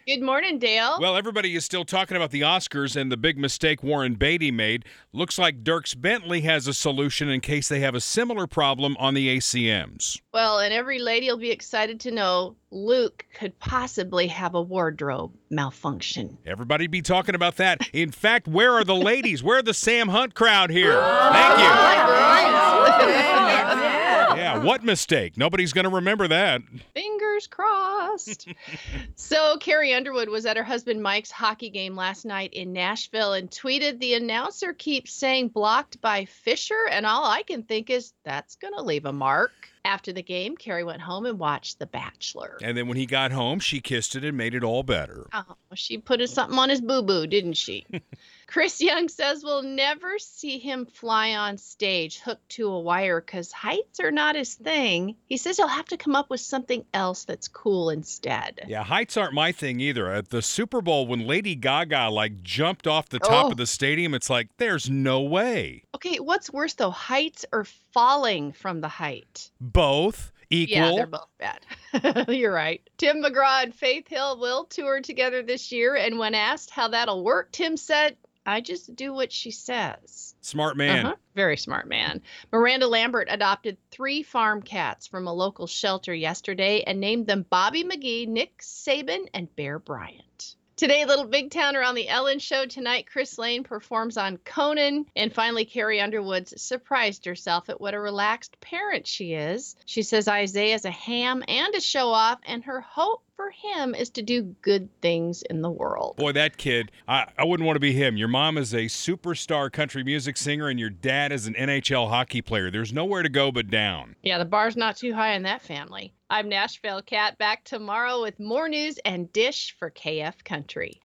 Good morning, Dale. Well, everybody is still talking about the Oscars and the big mistake Warren Beatty made. Looks like Dierks Bentley has a solution in case they have a similar problem on the ACMs. Well, and every lady will be excited to know Luke could possibly have a wardrobe malfunction. Everybody be talking about that. In fact, where are the ladies? Where are the Sam Hunt crowd here? Thank you. Yeah, what mistake? Nobody's going to remember that. Fingers crossed. So Carrie Underwood was at her husband Mike's hockey game last night in Nashville and tweeted, "The announcer keeps saying blocked by Fisher, and all I can think is that's going to leave a mark." After the game, Carrie went home and watched The Bachelor. And then when he got home, she kissed it and made it all better. Oh, she put something on his boo-boo, didn't she? Chris Young says we'll never see him fly on stage hooked to a wire because heights are not his thing. He says he'll have to come up with something else that's cool instead. Yeah, heights aren't my thing either. At the Super Bowl, when Lady Gaga jumped off the top of the stadium, it's like, there's no way. Okay, what's worse though, heights or falling from the height? Both equal. Yeah, they're both bad. You're right. Tim McGraw and Faith Hill will tour together this year, and when asked how that'll work, Tim said, "I just do what she says." Smart man. Very smart man. Miranda Lambert adopted 3 farm cats from a local shelter yesterday and named them Bobby McGee, Nick Saban, and Bear Bryant. Today, Little Big Towner on the Ellen Show. Tonight, Chris Lane performs on Conan. And finally, Carrie Underwood's surprised herself at what a relaxed parent she is. She says Isaiah's a ham and a show-off, and her hope for him is to do good things in the world. Boy, that kid, I wouldn't want to be him. Your mom is a superstar country music singer, and your dad is an NHL hockey player. There's nowhere to go but down. Yeah, the bar's not too high in that family. I'm Nashville Cat, back tomorrow with more news and dish for KF Country.